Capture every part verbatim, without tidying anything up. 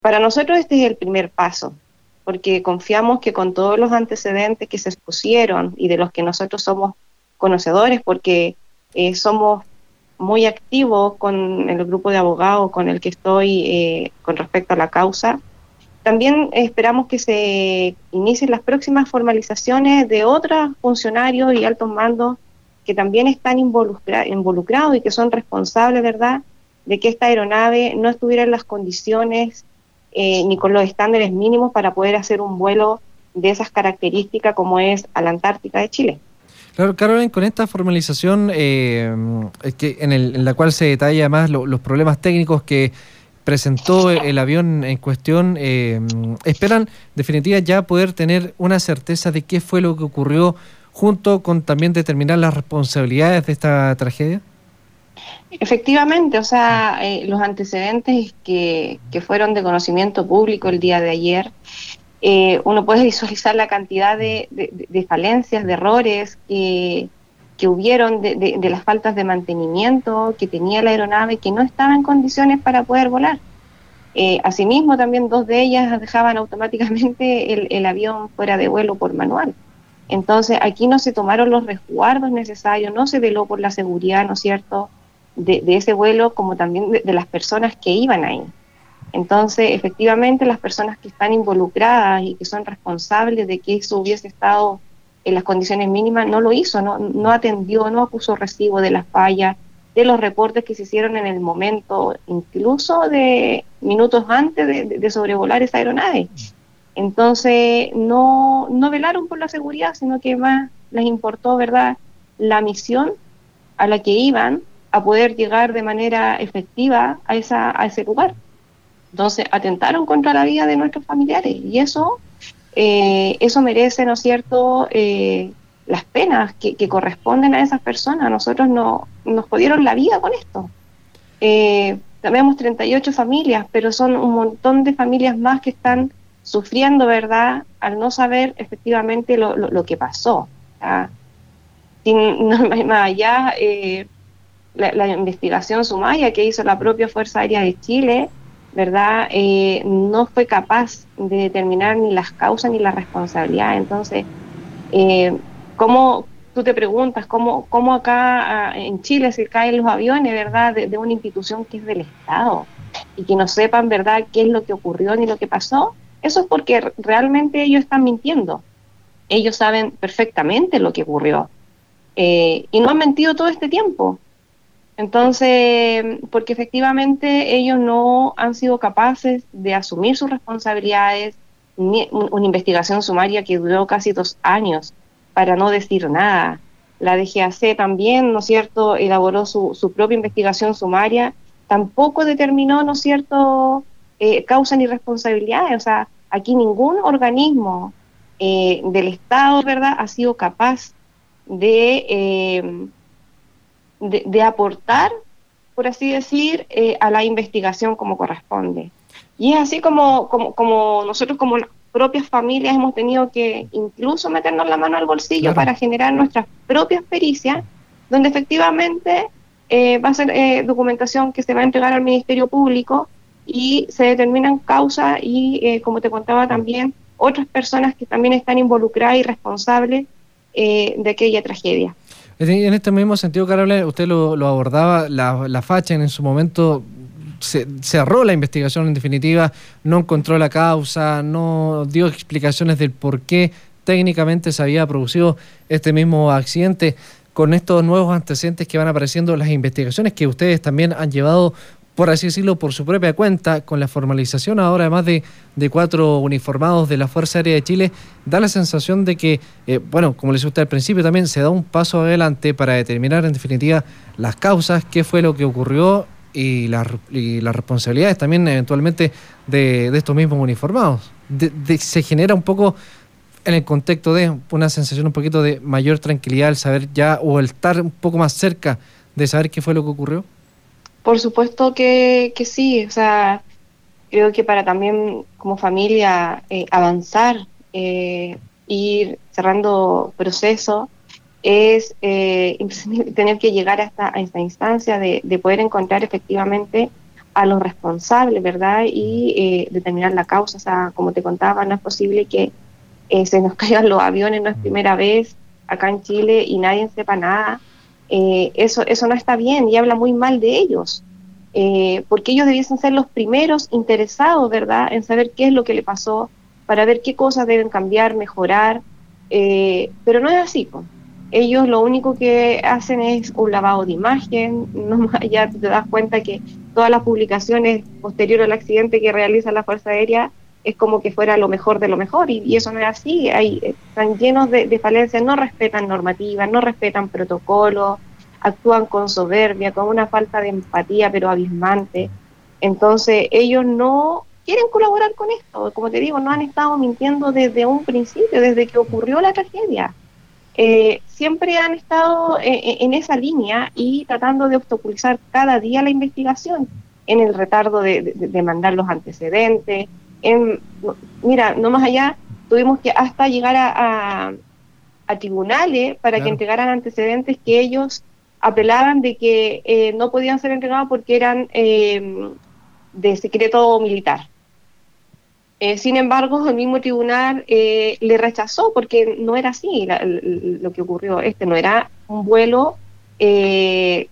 Para nosotros este es el primer paso, porque confiamos que con todos los antecedentes que se expusieron y de los que nosotros somos conocedores, porque eh, somos muy activos con el grupo de abogados con el que estoy eh, con respecto a la causa, también esperamos que se inicien las próximas formalizaciones de otros funcionarios y altos mandos que también están involucra- involucrados y que son responsables, ¿verdad?, de que esta aeronave no estuviera en las condiciones eh, ni con los estándares mínimos para poder hacer un vuelo de esas características como es a la Antártica de Chile. Claro, Carolyn, con esta formalización eh, que en, el, en la cual se detalla más lo, los problemas técnicos que presentó el avión en cuestión, eh, ¿esperan, en definitiva, ya poder tener una certeza de qué fue lo que ocurrió, junto con también determinar las responsabilidades de esta tragedia? Efectivamente, o sea, eh, los antecedentes que, que fueron de conocimiento público el día de ayer, eh, uno puede visualizar la cantidad de, de, de falencias, de errores que, que hubieron, de, de, de las faltas de mantenimiento que tenía la aeronave, que no estaba en condiciones para poder volar. Eh, asimismo, también dos de ellas dejaban automáticamente el, el avión fuera de vuelo por manual. Entonces, aquí no se tomaron los resguardos necesarios, no se veló por la seguridad, ¿no es cierto?, de, de ese vuelo, como también de, de las personas que iban ahí. Entonces, efectivamente, las personas que están involucradas y que son responsables de que eso hubiese estado en las condiciones mínimas, no lo hizo, no, no atendió, no acusó recibo de las fallas, de los reportes que se hicieron en el momento, incluso de minutos antes de, de, de sobrevolar esa aeronave. Entonces, no, no velaron por la seguridad, sino que más les importó, ¿verdad?, la misión a la que iban, a poder llegar de manera efectiva a, esa, a ese lugar. Entonces, atentaron contra la vida de nuestros familiares, y eso, eh, eso merece, ¿no es cierto?, eh, las penas que, que corresponden a esas personas. Nosotros no, nos jodieron la vida con esto. Eh, tenemos treinta y ocho familias, pero son un montón de familias más que están sufriendo, ¿verdad?, al no saber efectivamente lo, lo, lo que pasó. ¿Ah? Sin, no, más allá, eh, la, la investigación sumaria que hizo la propia Fuerza Aérea de Chile, ¿verdad?, eh, no fue capaz de determinar ni las causas ni las responsabilidades. Entonces, eh, ¿cómo, tú te preguntas, cómo, cómo acá a, en Chile se caen los aviones, ¿verdad?, de, de una institución que es del Estado, y que no sepan, ¿verdad?, qué es lo que ocurrió ni lo que pasó? Eso es porque realmente ellos están mintiendo. Ellos saben perfectamente lo que ocurrió, eh, y no han mentido todo este tiempo. Entonces, porque efectivamente ellos no han sido capaces de asumir sus responsabilidades, ni una investigación sumaria que duró casi dos años, para no decir nada. La D G A C también, ¿no es cierto?, elaboró su, su propia investigación sumaria, tampoco determinó, ¿no es cierto?, eh, causa ni responsabilidades. O sea, aquí ningún organismo eh, del Estado, ¿verdad?, ha sido capaz de... Eh, De, de aportar, por así decir, eh, a la investigación como corresponde. Y es así como, como, como nosotros como propias familias hemos tenido que incluso meternos la mano al bolsillo, claro, para generar nuestras propias pericias, donde efectivamente eh, va a ser eh, documentación que se va a entregar al Ministerio Público y se determinan causas y, eh, como te contaba también, otras personas que también están involucradas y responsables eh, de aquella tragedia. En este mismo sentido, Carolina, usted lo, lo abordaba, la, la facha en su momento se, cerró la investigación en definitiva, no encontró la causa, no dio explicaciones del por qué técnicamente se había producido este mismo accidente. Con estos nuevos antecedentes que van apareciendo, las investigaciones que ustedes también han llevado, por así decirlo, por su propia cuenta, con la formalización ahora además de, de cuatro uniformados de la Fuerza Aérea de Chile, da la sensación de que, eh, bueno, como les decía usted al principio, también se da un paso adelante para determinar en definitiva las causas, qué fue lo que ocurrió y, la, y las responsabilidades también eventualmente de, de estos mismos uniformados. De, de, se genera un poco, en el contexto de una sensación un poquito de mayor tranquilidad al saber ya, o el estar un poco más cerca de saber qué fue lo que ocurrió. Por supuesto que, que sí, o sea, creo que para también como familia eh, avanzar, eh, ir cerrando procesos, es eh, tener que llegar hasta a esta instancia de, de poder encontrar efectivamente a los responsables, ¿verdad? Y eh, determinar la causa. O sea, como te contaba, no es posible que eh, se nos caigan los aviones, no es primera vez acá en Chile y nadie sepa nada. Eh, eso, eso no está bien y habla muy mal de ellos, eh, porque ellos debiesen ser los primeros interesados, ¿verdad?, en saber qué es lo que le pasó, para ver qué cosas deben cambiar, mejorar, eh, pero no es así, pues. Ellos lo único que hacen es un lavado de imagen, no más allá te das cuenta que todas las publicaciones posteriores al accidente que realiza la Fuerza Aérea es como que fuera lo mejor de lo mejor, y, y eso no es así. Hay, están llenos de, de falencias, no respetan normativas, no respetan protocolos, actúan con soberbia, con una falta de empatía pero abismante. Entonces ellos no quieren colaborar con esto, como te digo, no han estado mintiendo desde un principio, desde que ocurrió la tragedia. Eh, siempre han estado en, en esa línea y tratando de obstaculizar cada día la investigación, en el retardo de, de, de mandar los antecedentes. En, mira, no más allá, tuvimos que hasta llegar a, a, a tribunales para claro. que entregaran antecedentes que ellos apelaban de que eh, no podían ser entregados porque eran eh, de secreto militar. Eh, sin embargo, el mismo tribunal eh, le rechazó porque no era así la, la, lo que ocurrió. Este no era un vuelo eh,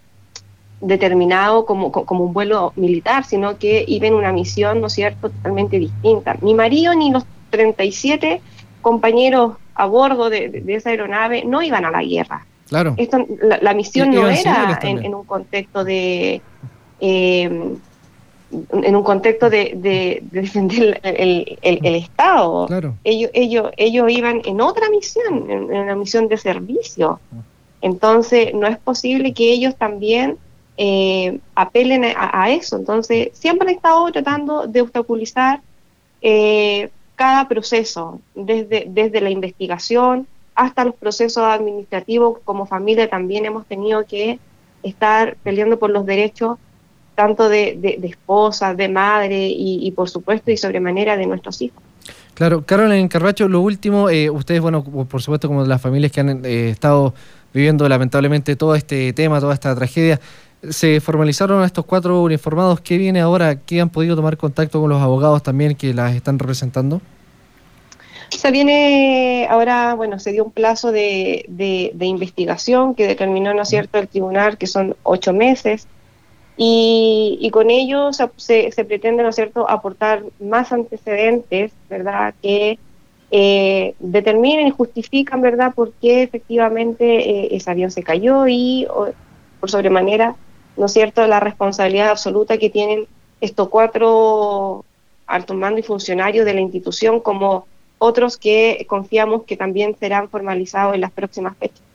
determinado como, como un vuelo militar, sino que iba en una misión, ¿no es cierto?, totalmente distinta. Ni marido ni los treinta y siete compañeros a bordo de, de, de esa aeronave no iban a la guerra. Claro. Esto, la, la misión y, no era en, en un contexto de... Eh, en un contexto de, de, de defender el, el, el, el Estado. Claro. Ellos, ellos, ellos iban en otra misión, en, en una misión de servicio. Entonces, no es posible que ellos también eh, apelen a, a eso. Entonces, siempre han estado tratando de obstaculizar eh, cada proceso, desde, desde la investigación hasta los procesos administrativos. Como familia también hemos tenido que estar peleando por los derechos tanto de, de, de esposa, de madre y, y por supuesto y sobremanera de nuestros hijos. Claro, Carolyn Carbacho, lo último, eh, ustedes, bueno, por supuesto como las familias que han eh, estado viviendo lamentablemente todo este tema, toda esta tragedia, se formalizaron estos cuatro uniformados. ¿Qué viene ahora? ¿Qué han podido tomar contacto con los abogados también que las están representando? Se viene ahora, bueno, se dio un plazo de, de, de investigación que determinó, ¿no es cierto?, el tribunal, que son ocho meses. Y, y con ello se, se, se pretende, ¿no es cierto?, aportar más antecedentes, ¿verdad?, que eh, determinen y justifican, ¿verdad?, por qué efectivamente eh, ese avión se cayó y, o, por sobremanera, ¿no es cierto?, la responsabilidad absoluta que tienen estos cuatro altos mandos y funcionarios de la institución, como otros que confiamos que también serán formalizados en las próximas fechas.